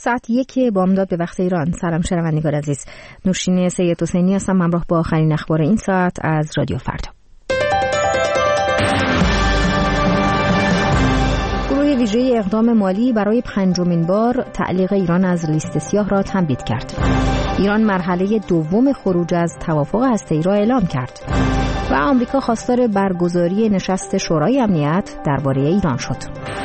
ساعت 1 بامداد به وقت ایران. سلام شنوندگان عزیز، نوشین سید حسینی هستم، همراه با آخرین اخبار این ساعت از رادیو فردا. گروه ویژه اقدام مالی برای 5مین بار تعلیق ایران از لیست سیاه را تمدید کرد. ایران مرحله دوم خروج از توافق هسته‌ای را اعلام کرد و آمریکا خواستار برگزاری نشست شورای امنیت درباره ایران شد.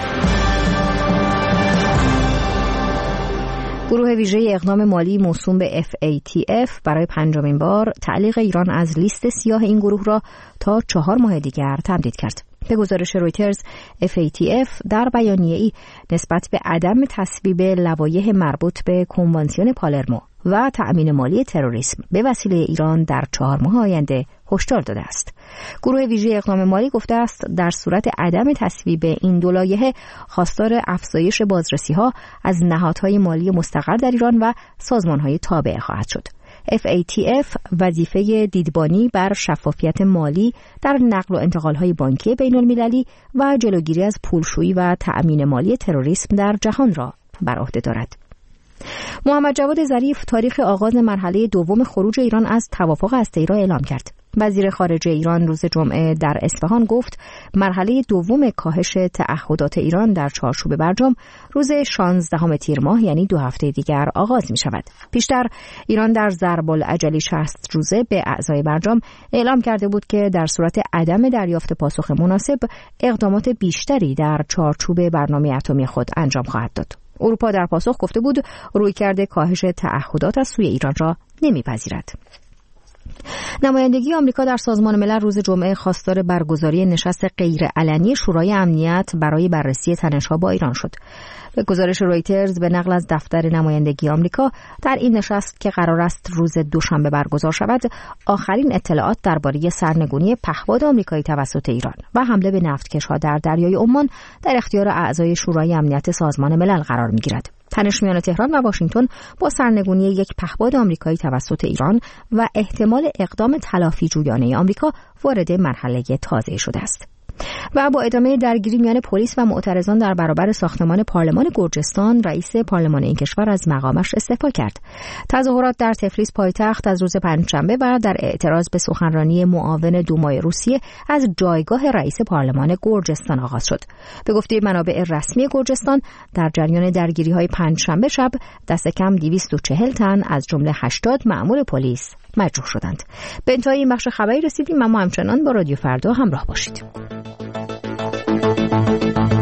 گروه ویژه اقدام مالی موسوم به FATF برای 5مین بار تعلیق ایران از لیست سیاه این گروه را تا 4 ماه دیگر تمدید کرد. به گزارش رویترز، FATF در بیانیه‌ای نسبت به عدم تصویب لوایح مربوط به کنوانسیون پالرمو و تأمین مالی تروریسم به وسیله ایران در 4 ماه آینده هشدار داده است. گروه ویژه اقدام مالی گفته است در صورت عدم تصویب این دو لایحه خواستار افزایش بازرسی‌ها از نهادهای مالی مستقر در ایران و سازمان‌های تابع خواهد شد. FATF وظیفه دیدبانی بر شفافیت مالی در نقل و انتقال‌های بانکی بین‌المللی و جلوگیری از پولشویی و تأمین مالی تروریسم در جهان را بر عهده دارد. محمد جواد ظریف تاریخ آغاز مرحله دوم خروج ایران از توافق هسته‌ای را اعلام کرد. وزیر خارجه ایران روز جمعه در اصفهان گفت مرحله دوم کاهش تعهدات ایران در چارچوب برجام روز 16 تیر ماه یعنی 2 هفته دیگر آغاز می شود. پیشتر ایران در ضرب العجلی 60 روزه به اعضای برجام اعلام کرده بود که در صورت عدم دریافت پاسخ مناسب اقدامات بیشتری در چارچوب برنامه اتمی خود انجام خواهد داد. اروپا در پاسخ گفته بود رویکرد کاهش تعهدات از سوی ایران را نمیپذیرد. نمایندگی آمریکا در سازمان ملل روز جمعه خواستار برگزاری نشست غیرعلنی شورای امنیت برای بررسی تنش‌ها با ایران شد. به گزارش رویترز به نقل از دفتر نمایندگی آمریکا، در این نشست که قرار است روز دوشنبه برگزار شود، آخرین اطلاعات درباره سرنگونی پهپاد آمریکایی توسط ایران و حمله به نفتکش‌ها در دریای عمان در اختیار اعضای شورای امنیت سازمان ملل قرار می‌گیرد. تنش میان تهران و واشنگتن با سرنگونی یک پهپاد آمریکایی توسط ایران و احتمال اقدام تلافی جویانه آمریکا وارد مرحله تازه‌ای شده است. و با ادامه درگیری میان پلیس و معترضان در برابر ساختمان پارلمان گرجستان، رئیس پارلمان این کشور از مقامش استعفا کرد. تظاهرات در تفلیس پایتخت از روز پنجشنبه و در اعتراض به سخنرانی معاون دومای روسیه از جایگاه رئیس پارلمان گرجستان آغاز شد. به گفته منابع رسمی گرجستان، در جریان درگیری‌های پنجشنبه شب دست کم 240 تن از جمله 80 مأمور پلیس مجروح شدند. به انتهای این بخش خبری رسیدیم، اما همچنان با رادیو فردا همراه باشید.